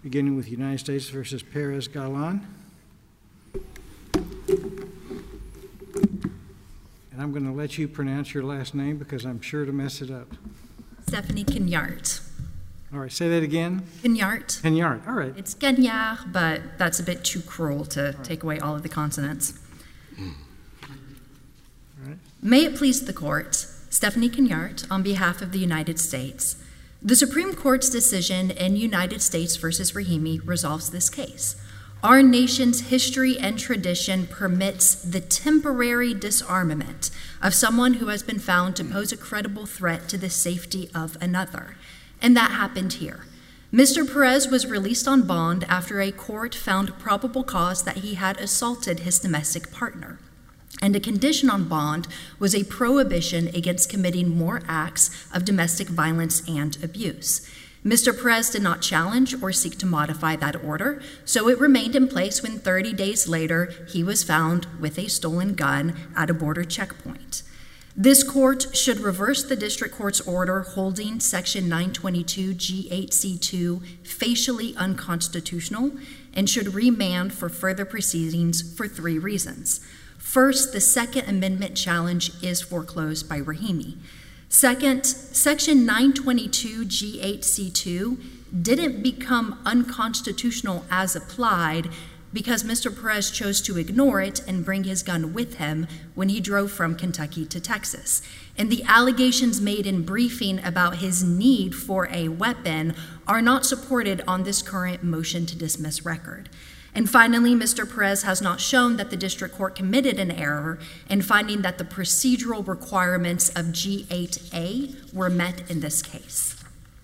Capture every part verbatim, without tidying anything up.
beginning with United States versus Perez-Galan. And I'm going to let you pronounce your last name because I'm sure to mess it up. Stephanie Kenyart. All right, say that again. Kenyart. Kenyart, all right. It's Kenyar, but that's a bit too cruel to right. take away all of the consonants. All right. May it please the court, Stephanie Kenyart on behalf of the United States. The Supreme Court's decision in United States versus Rahimi resolves this case. Our nation's history and tradition permits the temporary disarmament of someone who has been found to pose a credible threat to the safety of another. And that happened here. Mister Perez was released on bond after a court found probable cause that he had assaulted his domestic partner. And a condition on bond was a prohibition against committing more acts of domestic violence and abuse. Mister Perez did not challenge or seek to modify that order, so it remained in place when thirty days later he was found with a stolen gun at a border checkpoint. This court should reverse the district court's order holding Section nine twenty-two G eight C two facially unconstitutional and should remand for further proceedings for three reasons. First, the Second Amendment challenge is foreclosed by Rahimi. Second, Section nine twenty-two G eight C two didn't become unconstitutional as applied because Mister Perez chose to ignore it and bring his gun with him when he drove from Kentucky to Texas. And the allegations made in briefing about his need for a weapon are not supported on this current motion to dismiss record. And finally, Mister Perez has not shown that the district court committed an error in finding that the procedural requirements of G eight A were met in this case.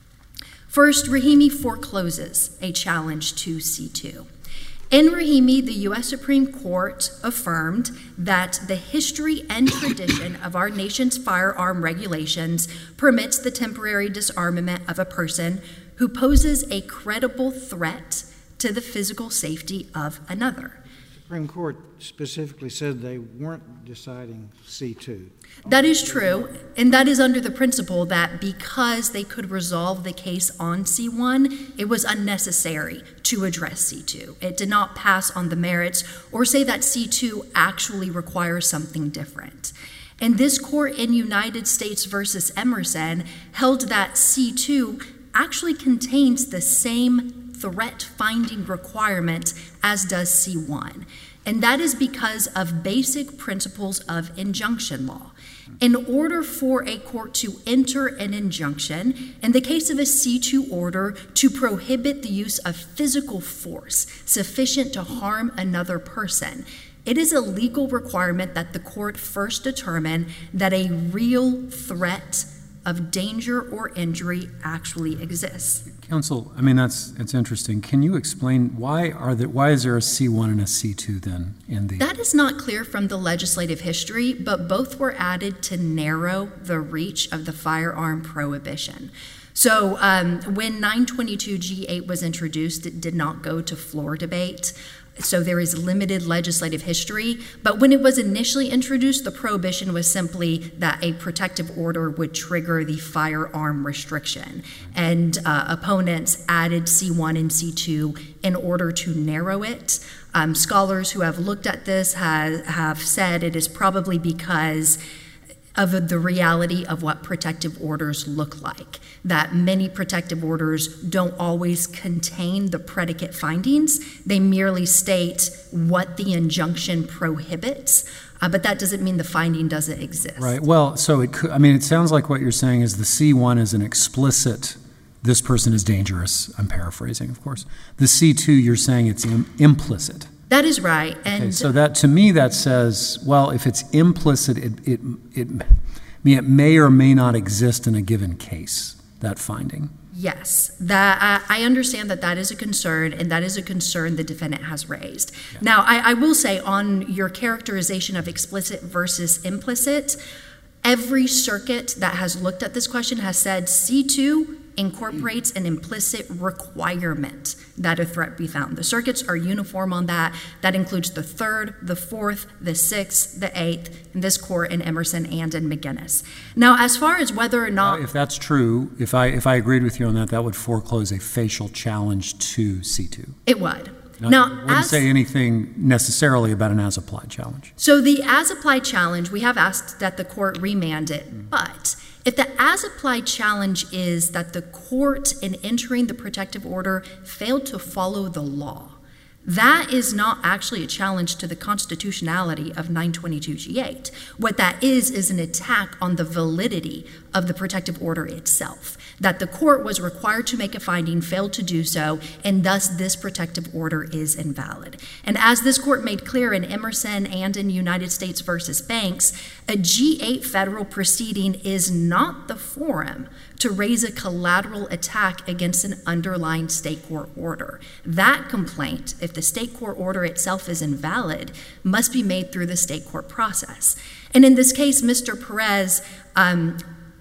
First, Rahimi forecloses a challenge to C two. In Rahimi, the U S Supreme Court affirmed that the history and tradition of our nation's firearm regulations permits the temporary disarmament of a person who poses a credible threat to the physical safety of another. The Supreme Court specifically said they weren't deciding C two. That is true, and that is under the principle that because they could resolve the case on C one, it was unnecessary to address C two. It did not pass on the merits or say that C two actually requires something different. And this court in United States versus Emerson held that C two actually contains the same threat-finding requirement as does C one. And that is because of basic principles of injunction law. In order for a court to enter an injunction, in the case of a C two order, to prohibit the use of physical force sufficient to harm another person, it is a legal requirement that the court first determine that a real threat of danger or injury actually exists. Counsel, I mean, that's it's interesting. Can you explain why are there, why is there a C one and a C two then in the... That is not clear from the legislative history, but both were added to narrow the reach of the firearm prohibition. So um, when nine twenty-two G eight was introduced, it did not go to floor debate. So there is limited legislative history. But when it was initially introduced, the prohibition was simply that a protective order would trigger the firearm restriction. And uh, opponents added C one and C two in order to narrow it. Um, scholars who have looked at this have, have said it is probably because of the reality of what protective orders look like, that many protective orders don't always contain the predicate findings. They merely state what the injunction prohibits, uh, but that doesn't mean the finding doesn't exist. Right, well, so it could, I mean, it sounds like what you're saying is the C one is an explicit, this person is dangerous, I'm paraphrasing, of course. The C two, you're saying it's im- implicit. That is right. And okay, so that to me that says, well, if it's implicit, it it it, I mean, it may or may not exist in a given case, that finding. Yes, that I, I understand that that is a concern, and that is a concern the defendant has raised. Yeah. Now, I, I will say on your characterization of explicit versus implicit, every circuit that has looked at this question has said C two incorporates an implicit requirement that a threat be found. The circuits are uniform on that. That includes the third, the fourth, the sixth, the eighth, in this court in Emerson and in McGinnis. Now, as far as whether or not... Uh, if that's true, if I, if I agreed with you on that, that would foreclose a facial challenge to C two. It would. Now, Now, it wouldn't as, say anything necessarily about an as-applied challenge. So the as-applied challenge, we have asked that the court remand it, mm. but if the as-applied challenge is that the court in entering the protective order failed to follow the law, that is not actually a challenge to the constitutionality of nine twenty-two G eight. What that is is an attack on the validity of the protective order itself, that the court was required to make a finding, failed to do so, and thus this protective order is invalid. And as this court made clear in Emerson and in United States versus Banks, a G eight federal proceeding is not the forum to raise a collateral attack against an underlying state court order. That complaint, if the state court order itself is invalid, must be made through the state court process. And in this case, Mister Perez, um,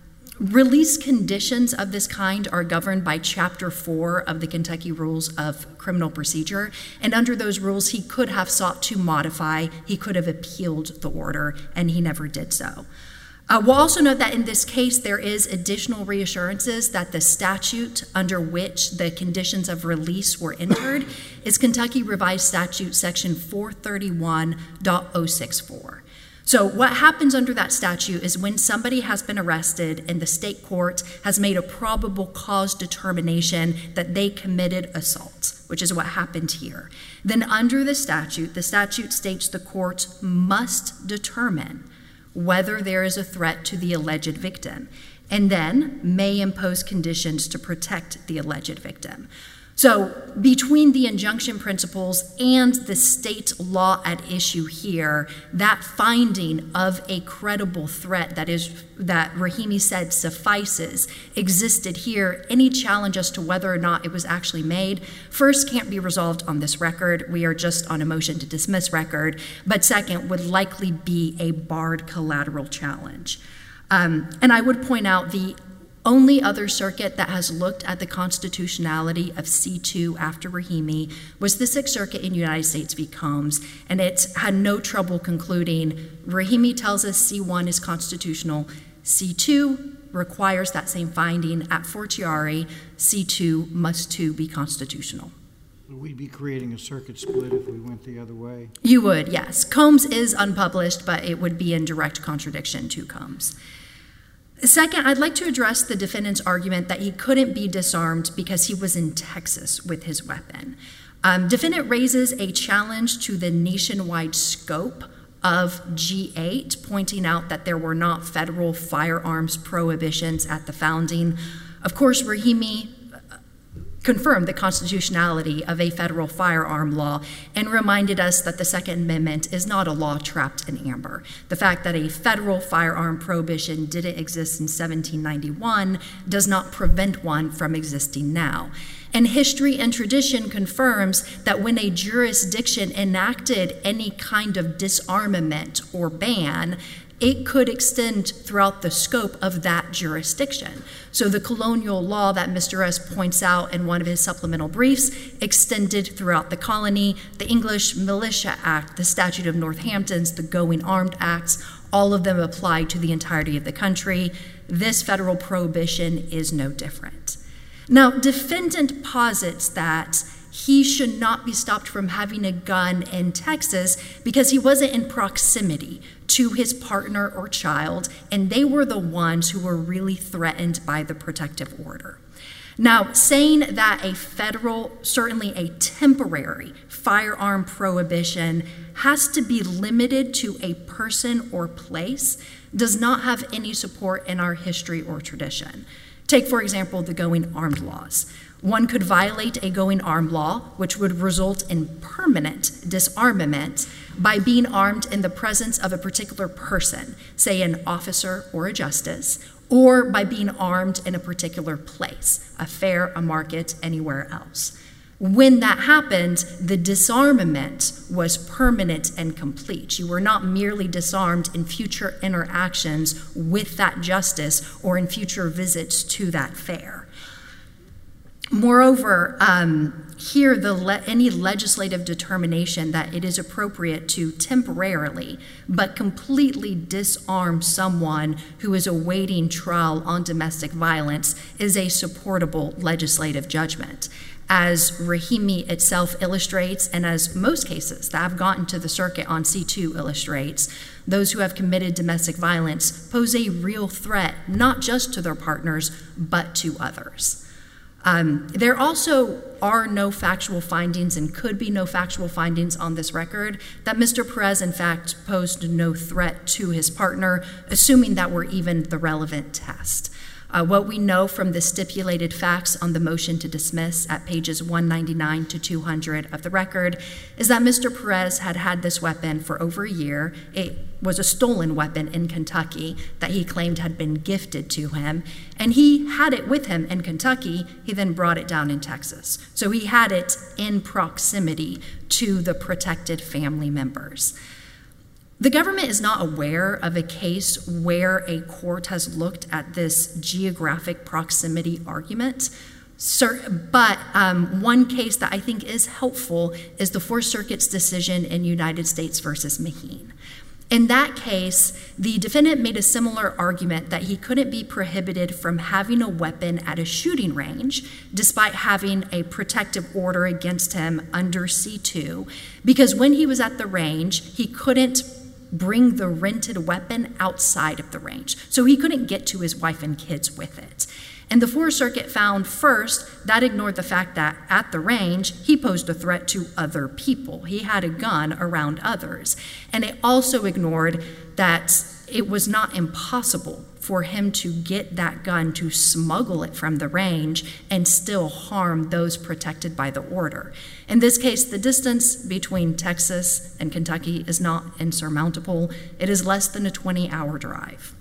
release conditions of this kind are governed by Chapter four of the Kentucky Rules of Criminal Procedure, and under those rules, he could have sought to modify, he could have appealed the order, and he never did so. Uh, we'll also note that in this case, there is additional reassurances that the statute under which the conditions of release were entered is Kentucky Revised Statute Section four thirty-one point oh six four. So what happens under that statute is when somebody has been arrested and the state court has made a probable cause determination that they committed assault, which is what happened here, then under the statute, the statute states the court must determine whether there is a threat to the alleged victim, and then may impose conditions to protect the alleged victim. So between the injunction principles and the state law at issue here, that finding of a credible threat that is that Rahimi said suffices existed here. Any challenge as to whether or not it was actually made, first, can't be resolved on this record. We are just on a motion to dismiss record. But second, would likely be a barred collateral challenge. Um, and I would point out the only other circuit that has looked at the constitutionality of C two after Rahimi was the Sixth Circuit in United States v. Combs, and it's had no trouble concluding Rahimi tells us C one is constitutional, C two requires that same finding at fortiori, C two must too be constitutional. Would we be creating a circuit split if we went the other way? You would, yes. Combs is unpublished, but it would be in direct contradiction to Combs. Second, I'd like to address the defendant's argument that he couldn't be disarmed because he was in Texas with his weapon. Um, defendant raises a challenge to the nationwide scope of G eight, pointing out that there were not federal firearms prohibitions at the founding. Of course, Rahimi confirmed the constitutionality of a federal firearm law and reminded us that the Second Amendment is not a law trapped in amber. The fact that a federal firearm prohibition didn't exist in seventeen ninety-one does not prevent one from existing now. And history and tradition confirms that when a jurisdiction enacted any kind of disarmament or ban, it could extend throughout the scope of that jurisdiction. So the colonial law that Mister S points out in one of his supplemental briefs extended throughout the colony. The English Militia Act, the Statute of Northamptons, the Going Armed Acts, all of them apply to the entirety of the country. This federal prohibition is no different. Now, defendant posits that he should not be stopped from having a gun in Texas because he wasn't in proximity to his partner or child, and they were the ones who were really threatened by the protective order. Now, saying that a federal, certainly a temporary firearm prohibition has to be limited to a person or place does not have any support in our history or tradition. Take, for example, the going armed laws. One could violate a going armed law, which would result in permanent disarmament by being armed in the presence of a particular person, say an officer or a justice, or by being armed in a particular place, a fair, a market, anywhere else. When that happened, the disarmament was permanent and complete. You were not merely disarmed in future interactions with that justice or in future visits to that fair. Moreover, um, here, the le- any legislative determination that it is appropriate to temporarily but completely disarm someone who is awaiting trial on domestic violence is a supportable legislative judgment. As Rahimi itself illustrates, and as most cases that have gotten to the circuit on C two illustrates, those who have committed domestic violence pose a real threat, not just to their partners, but to others. Um, there also are no factual findings and could be no factual findings on this record that Mister Perez, in fact, posed no threat to his partner, assuming that were even the relevant test. Uh, what we know from the stipulated facts on the motion to dismiss at pages one ninety-nine to two hundred of the record is that Mister Perez had had this weapon for over a year. It was a stolen weapon in Kentucky that he claimed had been gifted to him, and he had it with him in Kentucky. He then brought it down in Texas. So he had it in proximity to the protected family members. The government is not aware of a case where a court has looked at this geographic proximity argument, but um, one case that I think is helpful is the Fourth Circuit's decision in United States versus Maheen. In that case, the defendant made a similar argument that he couldn't be prohibited from having a weapon at a shooting range, despite having a protective order against him under C two, because when he was at the range, he couldn't bring the rented weapon outside of the range. So he couldn't get to his wife and kids with it. And the Fourth Circuit found, first, that ignored the fact that at the range, he posed a threat to other people. He had a gun around others. And it also ignored that it was not impossible for him to get that gun, to smuggle it from the range and still harm those protected by the order. In this case, the distance between Texas and Kentucky is not insurmountable. It is less than a twenty-hour drive.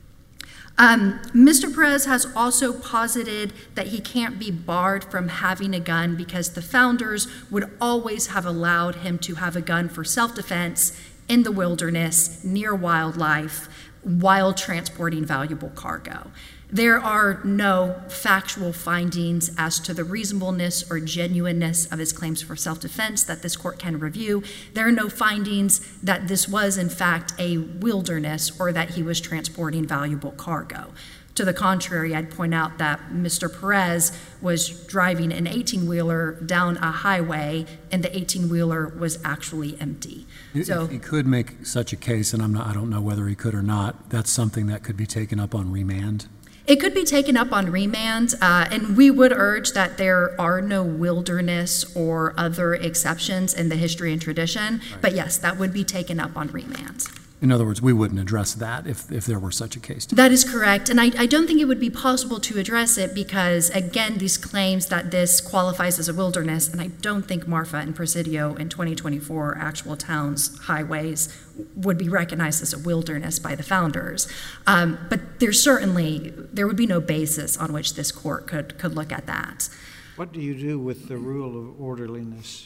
Um, Mister Perez has also posited that he can't be barred from having a gun because the founders would always have allowed him to have a gun for self-defense in the wilderness, near wildlife, while transporting valuable cargo. There are no factual findings as to the reasonableness or genuineness of his claims for self-defense that this court can review. There are no findings that this was, in fact, a wilderness or that he was transporting valuable cargo. To the contrary, I'd point out that Mister Perez was driving an eighteen-wheeler down a highway, and the eighteen-wheeler was actually empty. If so he could make such a case, and I'm not, I don't know whether he could or not, that's something that could be taken up on remand? It could be taken up on remand, uh, and we would urge that there are no wilderness or other exceptions in the history and tradition, right. But yes, that would be taken up on remand. In other words, we wouldn't address that if, if there were such a case. That is correct, and I, I don't think it would be possible to address it because, again, these claims that this qualifies as a wilderness, and I don't think Marfa and Presidio in twenty twenty-four actual towns, highways, would be recognized as a wilderness by the founders. Um, but there's certainly, there would be no basis on which this court could, could look at that. What do you do with the rule of orderliness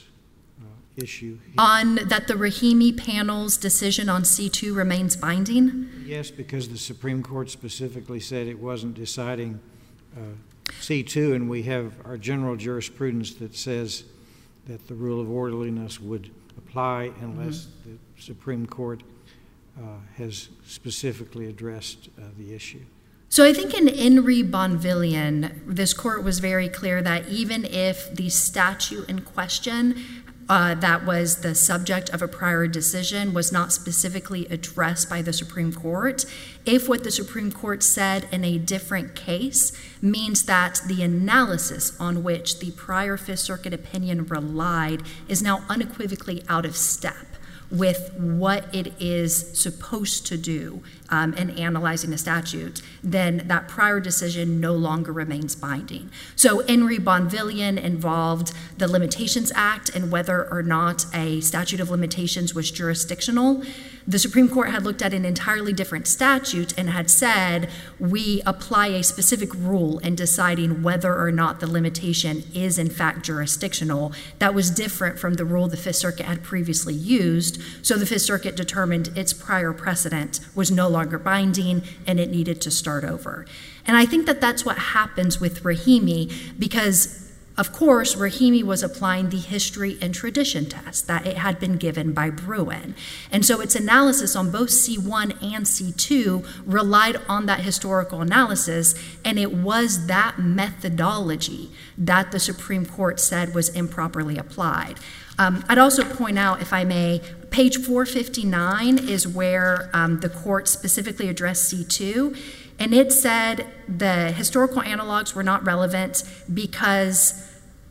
issue? On that the Rahimi panel's decision on C two remains binding? Yes, because the Supreme Court specifically said it wasn't deciding uh, C two, and we have our general jurisprudence that says that the rule of orderliness would apply unless mm-hmm. the Supreme Court uh, has specifically addressed uh, the issue. So I think in Henry Bonvillian, this court was very clear that even if the statute in question Uh, that was the subject of a prior decision was not specifically addressed by the Supreme Court, if what the Supreme Court said in a different case means that the analysis on which the prior Fifth Circuit opinion relied is now unequivocally out of step with what it is supposed to do um, in analyzing the statute, then that prior decision no longer remains binding. So Henry Bonvillian involved the Limitations Act and whether or not a statute of limitations was jurisdictional. The Supreme Court had looked at an entirely different statute and had said, we apply a specific rule in deciding whether or not the limitation is in fact jurisdictional. That was different from the rule the Fifth Circuit had previously used. So the Fifth Circuit determined its prior precedent was no longer binding and it needed to start over. And I think that that's what happens with Rahimi, because Of course, Rahimi was applying the history and tradition test that it had been given by Bruen. And so its analysis on both C one and C two relied on that historical analysis, and it was that methodology that the Supreme Court said was improperly applied. Um, I'd also point out, if I may, page four fifty-nine is where um, the court specifically addressed C two, and it said the historical analogs were not relevant because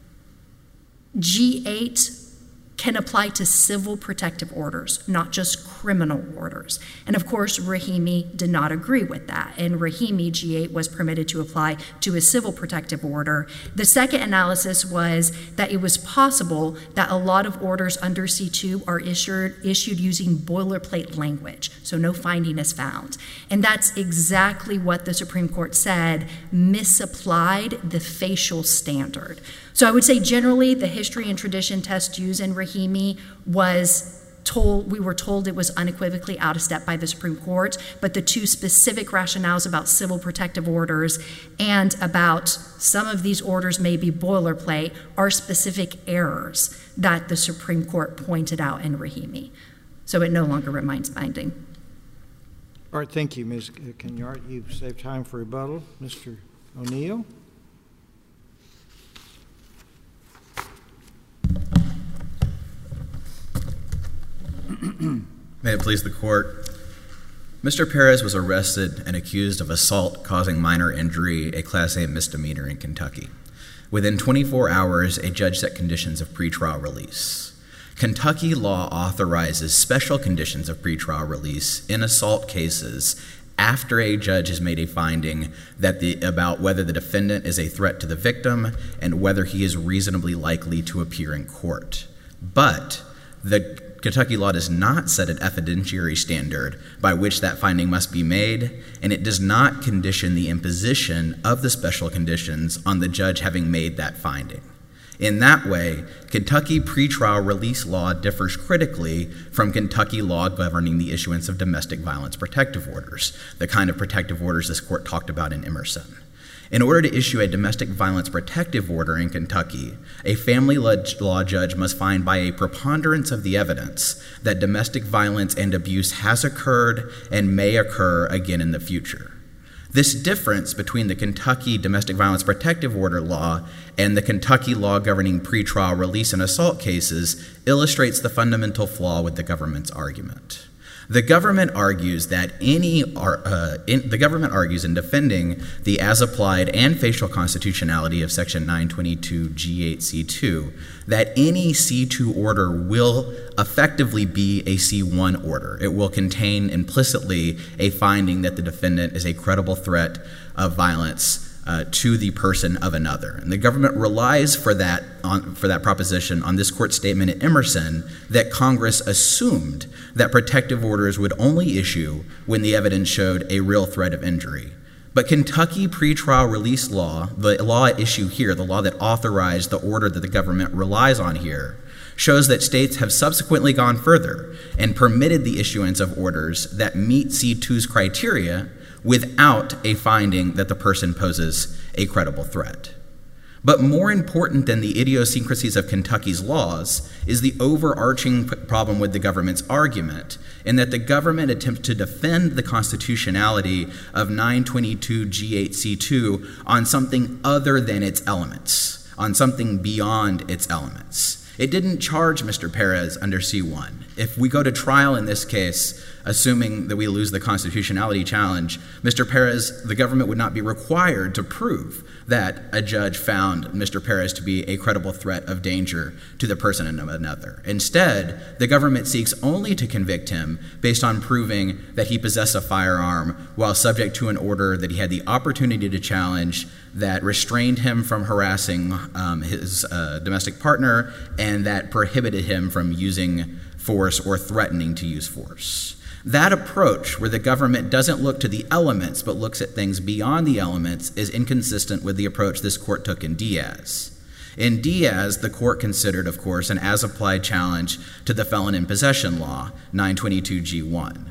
G eight can apply to civil protective orders, not just criminal orders. And of course, Rahimi did not agree with that. And Rahimi, G eight was permitted to apply to a civil protective order. The second analysis was that it was possible that a lot of orders under C two are issued, issued using boilerplate language, so no finding is found. And that's exactly what the Supreme Court said misapplied the facial standard. So I would say generally the history and tradition test used in Rahimi was told, we were told it was unequivocally out of step by the Supreme Court, but the two specific rationales about civil protective orders and about some of these orders may be boilerplate are specific errors that the Supreme Court pointed out in Rahimi. So it no longer remains binding. All right, thank you, Miz Kenyard. You've saved time for rebuttal. Mister O'Neill? May it please the court. Mister Perez was arrested and accused of assault causing minor injury, a Class A misdemeanor in Kentucky. Within twenty-four hours, a judge set conditions of pretrial release. Kentucky law authorizes special conditions of pretrial release in assault cases after a judge has made a finding that the, about whether the defendant is a threat to the victim and whether he is reasonably likely to appear in court. But the Kentucky law does not set an evidentiary standard by which that finding must be made, and it does not condition the imposition of the special conditions on the judge having made that finding. In that way, Kentucky pretrial release law differs critically from Kentucky law governing the issuance of domestic violence protective orders, the kind of protective orders this court talked about in Emerson. In order to issue a domestic violence protective order in Kentucky, a family law judge must find by a preponderance of the evidence that domestic violence and abuse has occurred and may occur again in the future. This difference between the Kentucky domestic violence protective order law and the Kentucky law governing pretrial release and assault cases illustrates the fundamental flaw with the government's argument. The government argues that any uh, in, the government argues in defending the as-applied and facial constitutionality of Section nine twenty-two G eight C two that any C two order will effectively be a C one order. It will contain implicitly a finding that the defendant is a credible threat of violence Uh, to the person of another. And the government relies for that on, for that proposition on this court statement at Emerson that Congress assumed that protective orders would only issue when the evidence showed a real threat of injury. But Kentucky pretrial release law, the law at issue here, the law that authorized the order that the government relies on here, shows that states have subsequently gone further and permitted the issuance of orders that meet C two's criteria without a finding that the person poses a credible threat. But more important than the idiosyncrasies of Kentucky's laws is the overarching problem with the government's argument in that the government attempts to defend the constitutionality of nine twenty-two G eight C two on something other than its elements, on something beyond its elements. It didn't charge Mister Perez under C one. If we go to trial in this case, assuming that we lose the constitutionality challenge, Mister Perez, the government would not be required to prove that a judge found Mister Perez to be a credible threat of danger to the person of another. Instead, the government seeks only to convict him based on proving that he possessed a firearm while subject to an order that he had the opportunity to challenge that restrained him from harassing um, his uh, domestic partner and that prohibited him from using force or threatening to use force. That approach, where the government doesn't look to the elements but looks at things beyond the elements, is inconsistent with the approach this court took in Diaz. In Diaz, the court considered, of course, an as-applied challenge to the felon in possession law, nine twenty-two G one.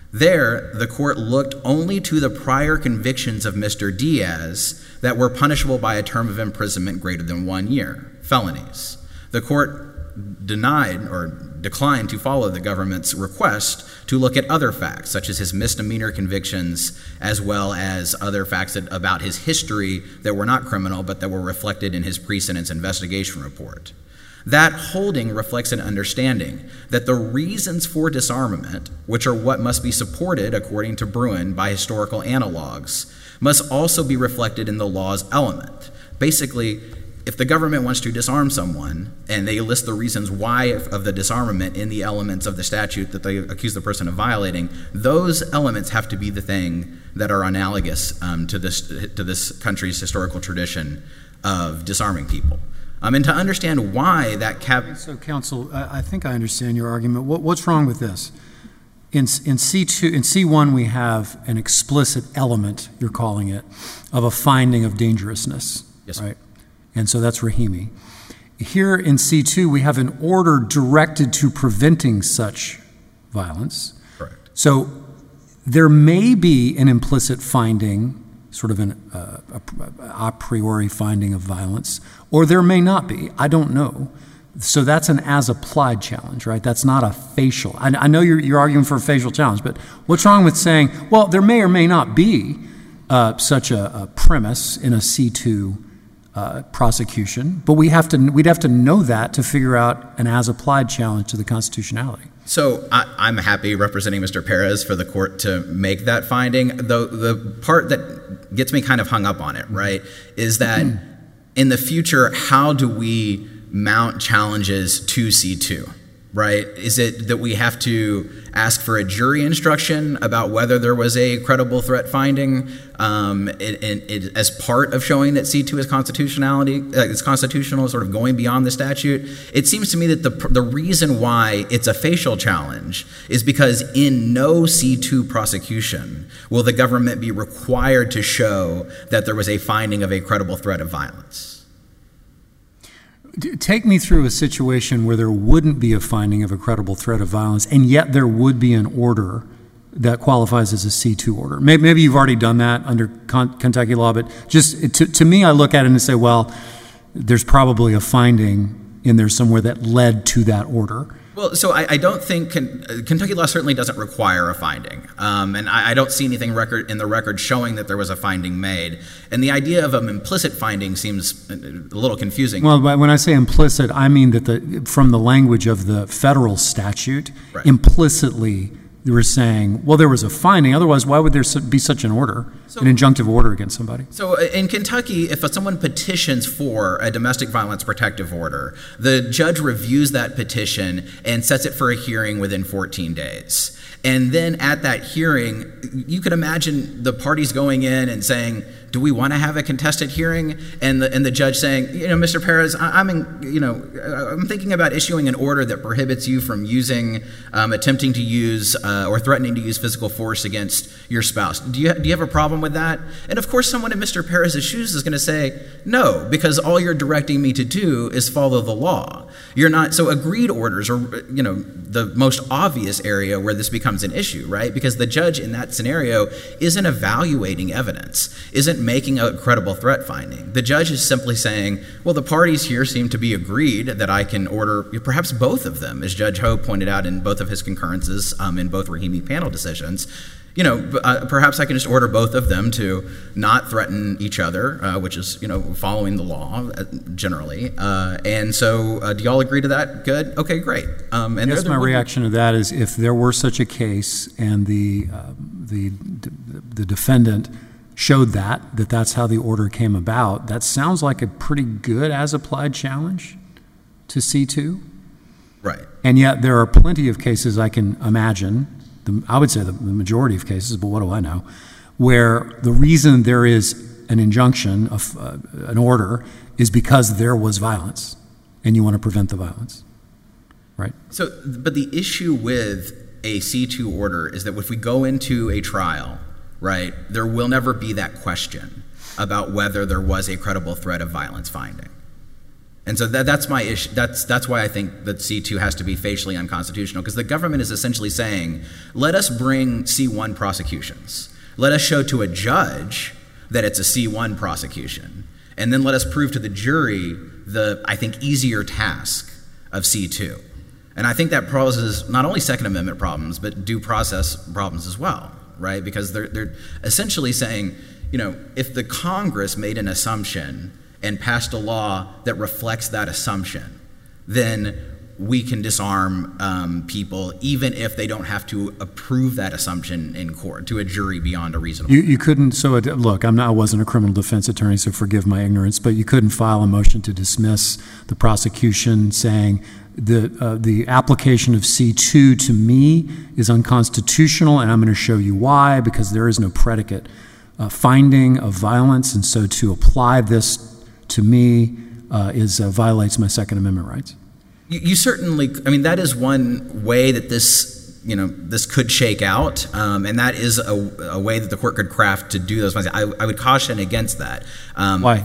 There, the court looked only to the prior convictions of Mister Diaz that were punishable by a term of imprisonment greater than one year, felonies. The court denied or declined to follow the government's request to look at other facts, such as his misdemeanor convictions, as well as other facts that, about his history that were not criminal, but that were reflected in his pre-sentence investigation report. That holding reflects an understanding that the reasons for disarmament, which are what must be supported, according to Bruin, by historical analogs, must also be reflected in the law's element. Basically, if the government wants to disarm someone and they list the reasons why of the disarmament in the elements of the statute that they accuse the person of violating, those elements have to be the thing that are analogous um, to this to this country's historical tradition of disarming people. Um, and to understand why that cap... So, counsel, I, I think I understand your argument. What, what's wrong with this? In, in C two, in C one, we have an explicit element, you're calling it, of a finding of dangerousness. Yes, right? And so that's Rahimi. Here in C two, we have an order directed to preventing such violence. Correct. So there may be an implicit finding, sort of an uh, a, a priori finding of violence, or there may not be. I don't know. So that's an as-applied challenge, right? That's not a facial. I, I know you're, you're arguing for a facial challenge, but what's wrong with saying, well, there may or may not be uh, such a, a premise in a C two uh, prosecution, but we have to, we'd have to know that to figure out an as-applied challenge to the constitutionality. So I, I'm happy representing Mister Perez for the court to make that finding. The, the part that gets me kind of hung up on it, right, is that in the future, how do we mount challenges to C two, right? Is it that we have to ask for a jury instruction about whether there was a credible threat finding um, it, it, it, as part of showing that C two is constitutionality, uh, it's constitutional, sort of going beyond the statute? It seems to me that the the reason why it's a facial challenge is because in no C two prosecution will the government be required to show that there was a finding of a credible threat of violence. Take me through a situation where there wouldn't be a finding of a credible threat of violence, and yet there would be an order that qualifies as a C two order. Maybe, maybe you've already done that under con- Kentucky law, but just to, to me, I look at it and say, well, there's probably a finding in there somewhere that led to that order. Well, so I, I don't think Ken, uh, Kentucky law certainly doesn't require a finding, um, and I, I don't see anything record in the record showing that there was a finding made. And the idea of an implicit finding seems a little confusing. Well, when I say implicit, I mean that the from the language of the federal statute, right. Implicitly they were saying, well, there was a finding. Otherwise, why would there be such an order, so, an injunctive order against somebody? So in Kentucky, if someone petitions for a domestic violence protective order, the judge reviews that petition and sets it for a hearing within fourteen days. And then at that hearing, you could imagine the parties going in and saying, do we want to have a contested hearing? And the and the judge saying, you know, Mister Perez, I, I'm in, you know, I'm thinking about issuing an order that prohibits you from using, um, attempting to use, uh, or threatening to use physical force against your spouse. Do you do you have a problem with that? And of course, someone in Mister Perez's shoes is going to say, no, because all you're directing me to do is follow the law. You're not. So agreed orders are, you know, the most obvious area where this becomes an issue, right? Because the judge in that scenario isn't evaluating evidence, isn't making a credible threat finding. The judge is simply saying, well, the parties here seem to be agreed that I can order perhaps both of them, as Judge Ho pointed out in both of his concurrences um, in both Rahimi panel decisions. You know, uh, perhaps I can just order both of them to not threaten each other, uh, which is, you know, following the law uh, generally. Uh, and so uh, do y'all agree to that? Good? Okay, great. Um, and I guess my reaction to that is if there were such a case and the, uh, the, the defendant showed that, that that's how the order came about, that sounds like a pretty good as-applied challenge to C two. Right. And yet there are plenty of cases I can imagine, the, I would say the, the majority of cases, but what do I know, where the reason there is an injunction, of, uh, an order, is because there was violence, and you want to prevent the violence, right? So, but the issue with a C two order is that if we go into a trial, right, there will never be that question about whether there was a credible threat of violence finding. And so that, that's my issue. That's that's why I think that C two has to be facially unconstitutional, because the government is essentially saying, let us bring C one prosecutions. Let us show to a judge that it's a C one prosecution, and then let us prove to the jury the, I think, easier task of C two. And I think that poses not only Second Amendment problems, but due process problems as well, right? Because they're they're essentially saying, you know, if the Congress made an assumption and passed a law that reflects that assumption, then we can disarm um, people even if they don't have to approve that assumption in court to a jury beyond a reasonable. You, you couldn't. So it, look, I'm not. I wasn't a criminal defense attorney, so forgive my ignorance. But you couldn't file a motion to dismiss the prosecution, saying the uh, the application of C two to me is unconstitutional, and I'm going to show you why, because there is no predicate uh, finding of violence, and so to apply this to me uh, is uh, violates my Second Amendment rights. You, you certainly, I mean, that is one way that this, you know, this could shake out, um, and that is a, a way that the court could craft to do those things. I, I would caution against that. Um, Why?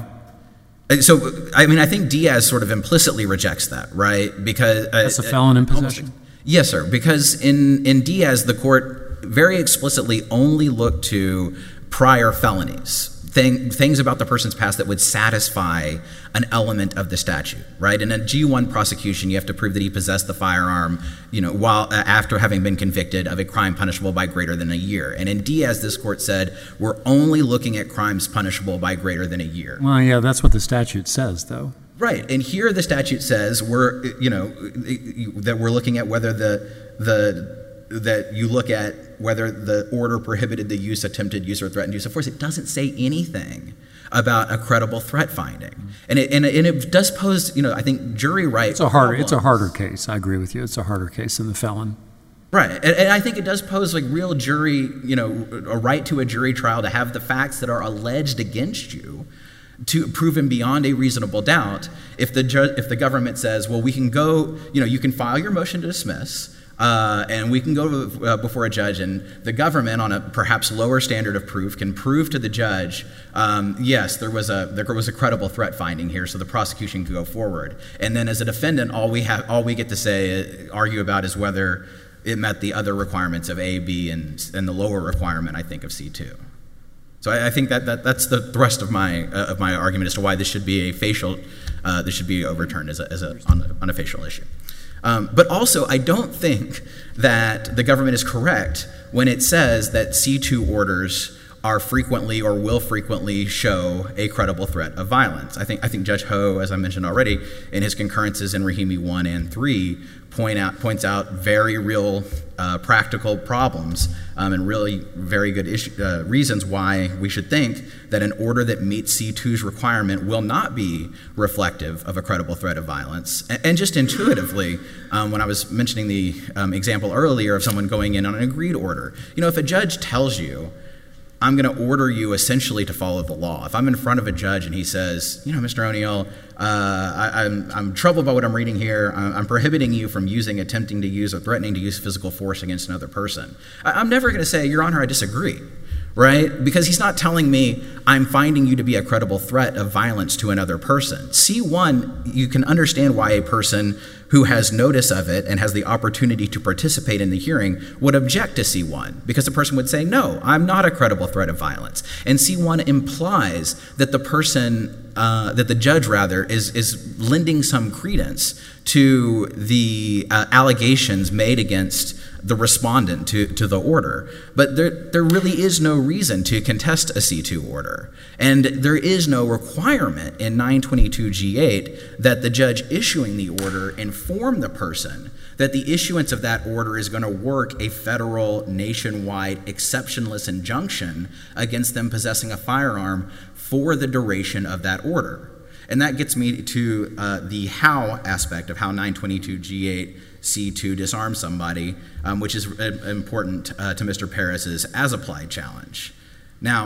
So, I mean, I think Diaz sort of implicitly rejects that, right? Because uh, that's a felon in possession. Almost, yes, sir. Because in in Diaz, the court very explicitly only looked to prior felonies. Thing, things about the person's past that would satisfy an element of the statute, right? In a G one prosecution, you have to prove that he possessed the firearm, you know, while uh, after having been convicted of a crime punishable by greater than a year. And in Diaz, this court said we're only looking at crimes punishable by greater than a year. Well, yeah, that's what the statute says, though. Right, and here the statute says we're, you know, that we're looking at whether the the that you look at whether the order prohibited the use, attempted use, or threatened use of force. It doesn't say anything about a credible threat finding, and it and it, and it does pose, you know, I think jury right. It's a harder. problems. It's a harder case. I agree with you. It's a harder case than the felon. Right, and, and I think it does pose like real jury, you know, a right to a jury trial to have the facts that are alleged against you to proven beyond a reasonable doubt. If the ju- if the government says, well, we can go, you know, you can file your motion to dismiss. Uh, and we can go to, uh, before a judge, and the government, on a perhaps lower standard of proof, can prove to the judge, um, yes, there was a there was a credible threat finding here, so the prosecution can go forward. And then, as a defendant, all we have, all we get to say, uh, argue about, is whether it met the other requirements of A, B, and and the lower requirement, I think, of C two. So I, I think that, that that's the thrust of my uh, of my argument as to why this should be a facial, uh, this should be overturned as a as a on a, on a facial issue. Um, but also, I don't think that the government is correct when it says that C two orders are frequently or will frequently show a credible threat of violence. I think I think Judge Ho, as I mentioned already, in his concurrences in Rahimi one and three, point out points out very real uh, practical problems um, and really very good issue, uh, reasons why we should think that an order that meets C two's requirement will not be reflective of a credible threat of violence. And, and just intuitively, um, when I was mentioning the um, example earlier of someone going in on an agreed order, you know, if a judge tells you, I'm going to order you essentially to follow the law. If I'm in front of a judge and he says, you know, Mister O'Neill, uh, I, I'm, I'm troubled by what I'm reading here. I'm, I'm prohibiting you from using, attempting to use, or threatening to use physical force against another person. I, I'm never going to say, Your Honor, I disagree, right? Because he's not telling me I'm finding you to be a credible threat of violence to another person. C one, you can understand why a person who has notice of it and has the opportunity to participate in the hearing would object to C one, because the person would say, no, I'm not a credible threat of violence. And C one implies that the person, uh, that the judge rather, is, is lending some credence to the uh, allegations made against the respondent to, to the order. But there, there really is no reason to contest a C two order. And there is no requirement in nine twenty-two G eight that the judge issuing the order inform the person that the issuance of that order is going to work a federal, nationwide, exceptionless injunction against them possessing a firearm for the duration of that order. And that gets me to uh, the how aspect of how nine twenty-two G eight C two disarms somebody, um, which is uh, important uh, to Mister Perez's as-applied challenge. Now,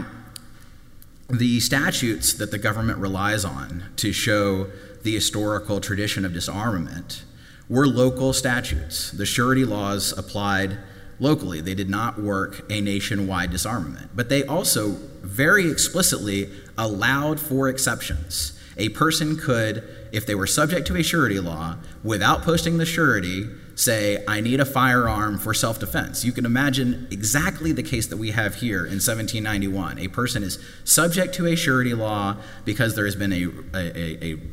the statutes that the government relies on to show the historical tradition of disarmament were local statutes. The surety laws applied locally. They did not work a nationwide disarmament. But they also very explicitly allowed for exceptions. A person could, if they were subject to a surety law, without posting the surety, say, I need a firearm for self-defense. You can imagine exactly the case that we have here in seventeen ninety-one. A person is subject to a surety law because there has been a, a, a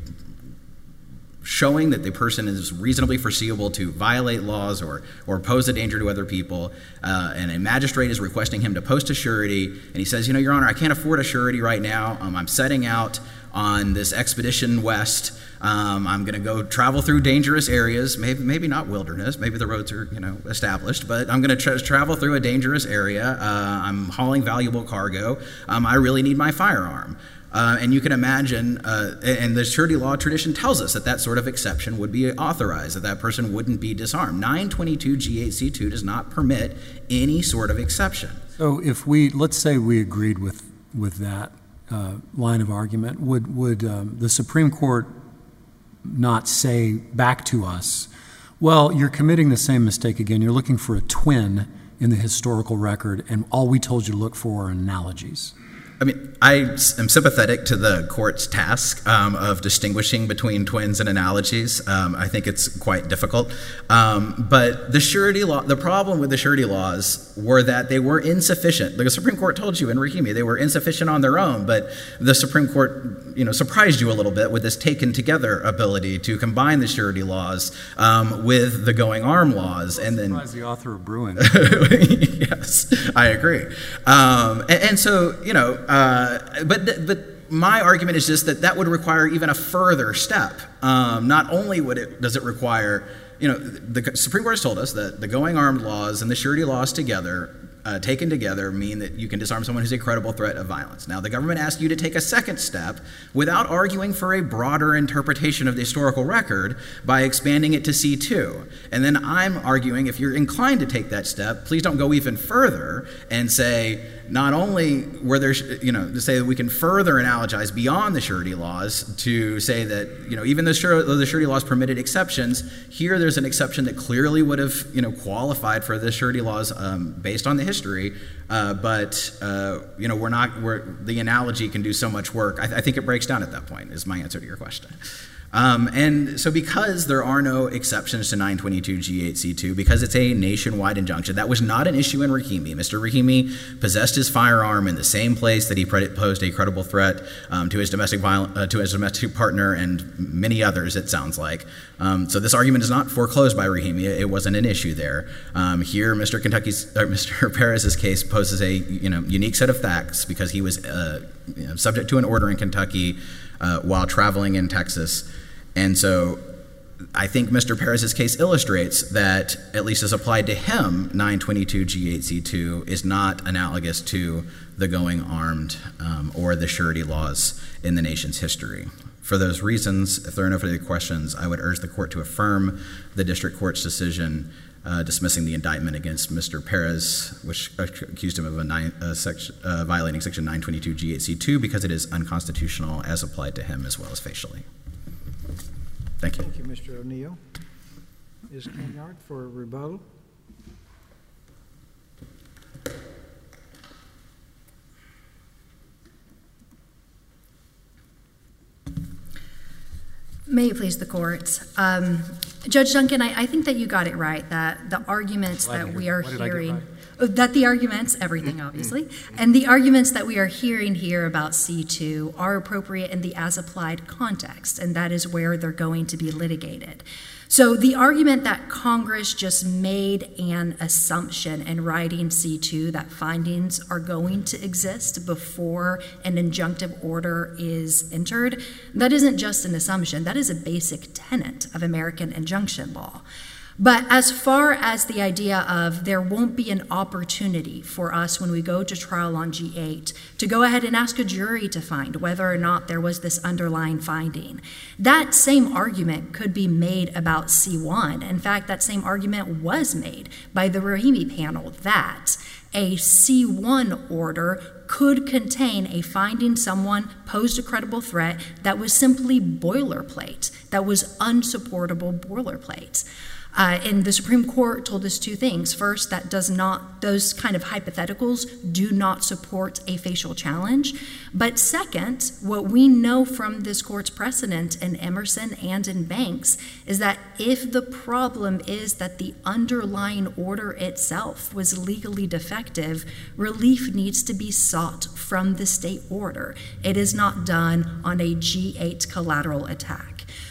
showing that the person is reasonably foreseeable to violate laws or, or pose a danger to other people, uh, and a magistrate is requesting him to post a surety, and he says, you know, Your Honor, I can't afford a surety right now. Um, I'm setting out on this expedition west. Um, I'm going to go travel through dangerous areas, maybe maybe not wilderness, maybe the roads are, you know, established, but I'm going to tra- travel through a dangerous area. Uh, I'm hauling valuable cargo. Um, I really need my firearm. Uh, and you can imagine, uh, and the surety law tradition tells us that that sort of exception would be authorized, that that person wouldn't be disarmed. nine twenty-two G eight C two does not permit any sort of exception. So if we, let's say we agreed with, with that uh, line of argument, would, would um, the Supreme Court not say back to us, well, you're committing the same mistake again. You're looking for a twin in the historical record, and all we told you to look for are analogies? I mean, I am sympathetic to the court's task um, of distinguishing between twins and analogies. Um, I think it's quite difficult. Um, but the surety law, the problem with the surety laws were that they were insufficient. The Supreme Court told you in Rahimi they were insufficient on their own, but the Supreme Court, you know, surprised you a little bit with this taken together ability to combine the surety laws um, with the going arm laws, and then surprised the author of Bruin. Yes, I agree. Um, and, and so, you know. Uh, but but my argument is just that that would require even a further step. Um, not only would it does it require, you know, the Supreme Court has told us that the going armed laws and the surety laws together, uh, taken together, mean that you can disarm someone who's a credible threat of violence. Now, the government asked you to take a second step without arguing for a broader interpretation of the historical record by expanding it to C two. And then I'm arguing, if you're inclined to take that step, please don't go even further and say, not only were there, you know, to say that we can further analogize beyond the surety laws to say that, you know, even though the surety laws permitted exceptions, here there's an exception that clearly would have, you know, qualified for the surety laws um, based on the history. Uh, but, uh, you know, we're not, we're, the analogy can do so much work. I, th- I think it breaks down at that point, is my answer to your question. Um, and so because there are no exceptions to nine twenty-two G eight C two, because it's a nationwide injunction, that was not an issue in Rahimi. Mister Rahimi possessed his firearm in the same place that he posed a credible threat um, to his domestic viol- uh, to his domestic partner and many others, it sounds like. Um, so this argument is not foreclosed by Rahimi. It wasn't an issue there. Um, here, Mister Kentucky's, or Mister Perez's case poses a you know unique set of facts because he was uh, you know, subject to an order in Kentucky uh, while traveling in Texas. And so I think Mister Perez's case illustrates that, at least as applied to him, nine twenty-two G eight C two is not analogous to the going armed um, or the surety laws in the nation's history. For those reasons, if there are no further questions, I would urge the court to affirm the district court's decision uh, dismissing the indictment against Mister Perez, which accused him of a nine, uh, section, uh, violating section nine twenty-two G eight C two because it is unconstitutional as applied to him as well as facially. Thank you. Thank you, Mister O'Neill. Miz Kenyard for a rebuttal. May it please the court. Um, Judge Duncan, I, I think that you got it right, that the arguments that we are hearing, that the arguments, everything obviously, and the arguments that we are hearing here about C two are appropriate in the as-applied context, and that is where they're going to be litigated. So the argument that Congress just made an assumption in writing C two that findings are going to exist before an injunctive order is entered, that isn't just an assumption, that is a basic tenet of American injunction law. But as far as the idea of there won't be an opportunity for us when we go to trial on G eight to go ahead and ask a jury to find whether or not there was this underlying finding, that same argument could be made about C one. In fact, that same argument was made by the Rahimi panel, that a C one order could contain a finding someone posed a credible threat that was simply boilerplate, that was unsupportable boilerplate. Uh, and the Supreme Court told us two things. First, that does not, those kind of hypotheticals do not support a facial challenge. But second, what we know from this court's precedent in Emerson and in Banks is that if the problem is that the underlying order itself was legally defective, relief needs to be sought from the state order. It is not done on a G eight collateral attack.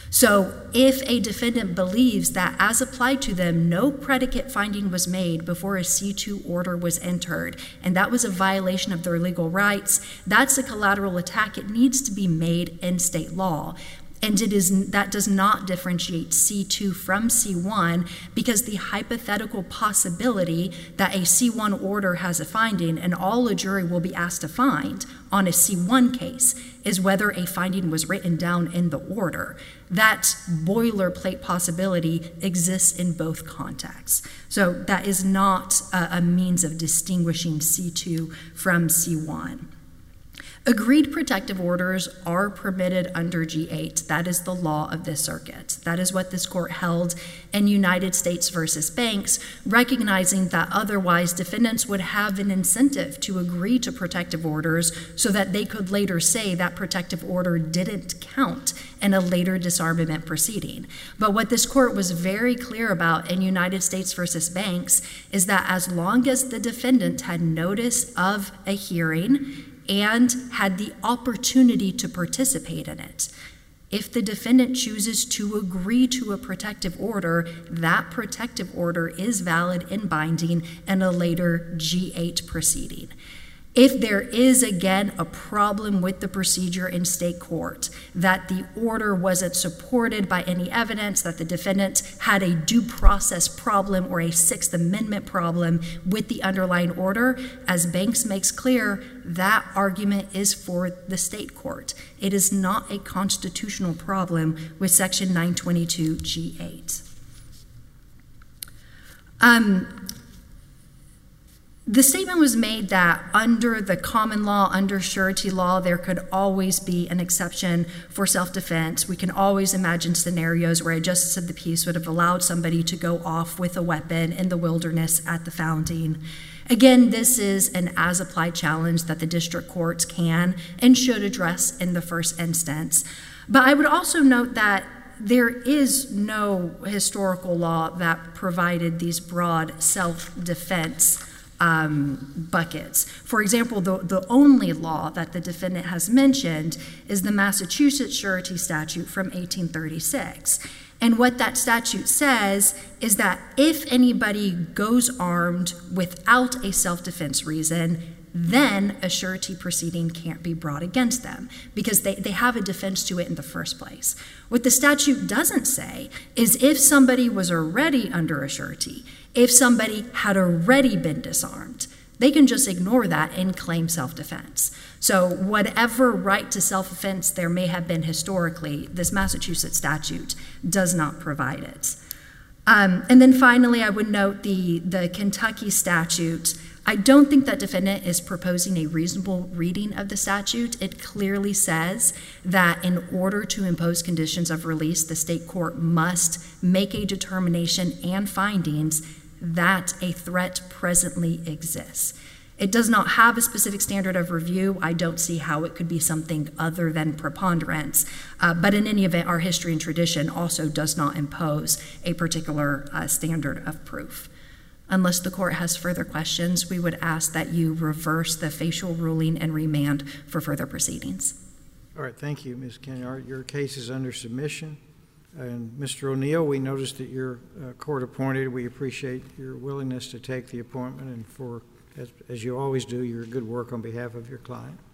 So if a defendant believes that as applied to them, no predicate finding was made before a C two order was entered, and that was a violation of their legal rights, that's a collateral attack. It needs to be made in state law. And it is that does not differentiate C two from C one, because the hypothetical possibility that a C one order has a finding, and all a jury will be asked to find on a C one case, is whether a finding was written down in the order. That boilerplate possibility exists in both contexts. So that is not a, a means of distinguishing C two from C one. Agreed protective orders are permitted under G eight. That is the law of this circuit. That is what this court held in United States versus Banks, recognizing that otherwise defendants would have an incentive to agree to protective orders so that they could later say that protective order didn't count in a later disarmament proceeding. But what this court was very clear about in United States versus Banks is that as long as the defendant had notice of a hearing and had the opportunity to participate in it, if the defendant chooses to agree to a protective order, that protective order is valid and binding in a later G eight proceeding. If there is, again, a problem with the procedure in state court, that the order wasn't supported by any evidence, that the defendant had a due process problem or a Sixth Amendment problem with the underlying order, as Banks makes clear, that argument is for the state court. It is not a constitutional problem with Section nine twenty-two G eight. Um, The statement was made that under the common law, under surety law, there could always be an exception for self-defense. We can always imagine scenarios where a justice of the peace would have allowed somebody to go off with a weapon in the wilderness at the founding. Again, this is an as-applied challenge that the district courts can and should address in the first instance. But I would also note that there is no historical law that provided these broad self-defense Um, buckets. For example, the, the only law that the defendant has mentioned is the Massachusetts surety statute from eighteen thirty-six. And what that statute says is that if anybody goes armed without a self-defense reason, then a surety proceeding can't be brought against them because they, they have a defense to it in the first place. What the statute doesn't say is if somebody was already under a surety, if somebody had already been disarmed, they can just ignore that and claim self-defense. So whatever right to self-defense there may have been historically, this Massachusetts statute does not provide it. Um, and then finally, I would note the, the Kentucky statute. I don't think that defendant is proposing a reasonable reading of the statute. It clearly says that in order to impose conditions of release, the state court must make a determination and findings that a threat presently exists. It does not have a specific standard of review. I don't see how it could be something other than preponderance. Uh, but in any event, our history and tradition also does not impose a particular uh, standard of proof. Unless the court has further questions, we would ask that you reverse the facial ruling and remand for further proceedings. All right, thank you, Miz Kenyard. Your case is under submission. And Mister O'Neill, we noticed that you're uh, court appointed. We appreciate your willingness to take the appointment and for, as, as you always do, your good work on behalf of your client.